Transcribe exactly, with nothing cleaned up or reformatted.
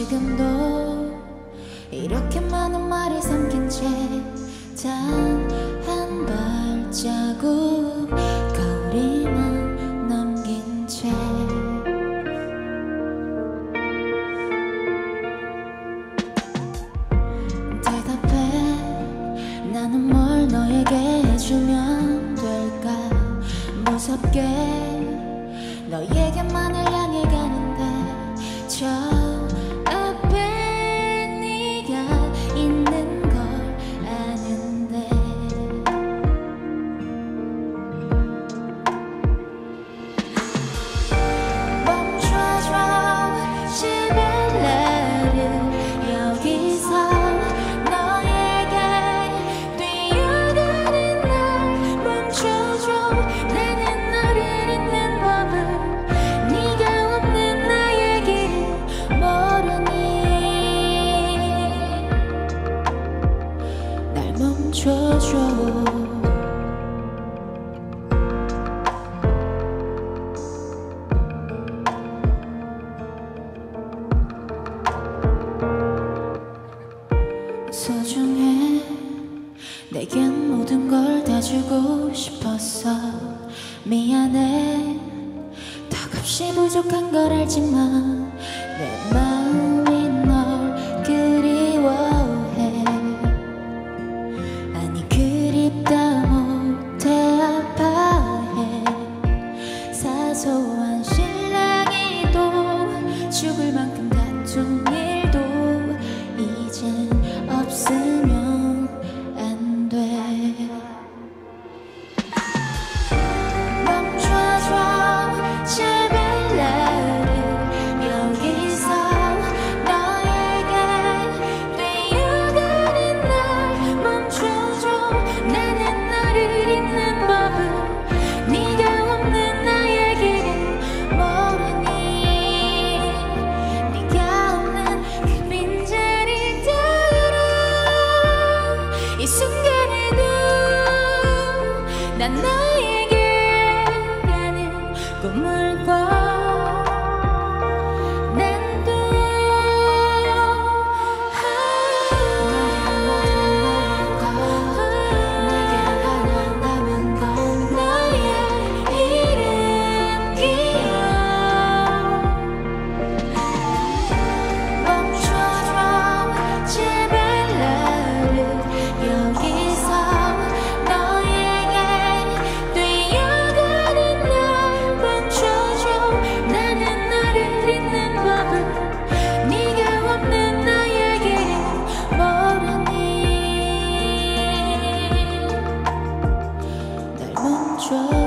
지금도 이렇게 많은 말이 삼킨 채 단 한 발자국 거리만 남긴 채 대답해. 나는 뭘 너에게 해주면 될까. 무섭게 너에게만을 향해 가는데 저 앞에 네가 있는 걸 아는데 멈춰줘 제발 나를 여기서 너에게 뛰어가는 날 멈춰줘. 나는 너를 잊는 법을 네가 없는 나의 길을 모르니 날 멈춰줘. 소중해. 내겐 모든 걸 다 주고 싶었어. 미안해. 턱없이 부족한 걸 알지만 내 마음이 널 그리워해. 아니 그립다 못해 아파해. 사소한 신랑이도 죽을 만큼 다툰 일도 이젠 없으면 안 돼. 멈춰줘 제발 나를 여기서 너에게 뛰어가는 날 멈춰줘. 나는 너를 잊는 법을 네가 없는 나의 길은 모르니 네가 없는 그 빈자리 따라 이 순간에도 난 너에게 가는 꿈을 꿔. 난 또 내게 하나남은 건 너의 이름이야. 멈춰줘 제발 나를 여기서 너에게 뛰어가는 날 멈춰줘. 나는 너를 잊는 법을 네가 없는 나의 길을 모르니 날 멈춰줘.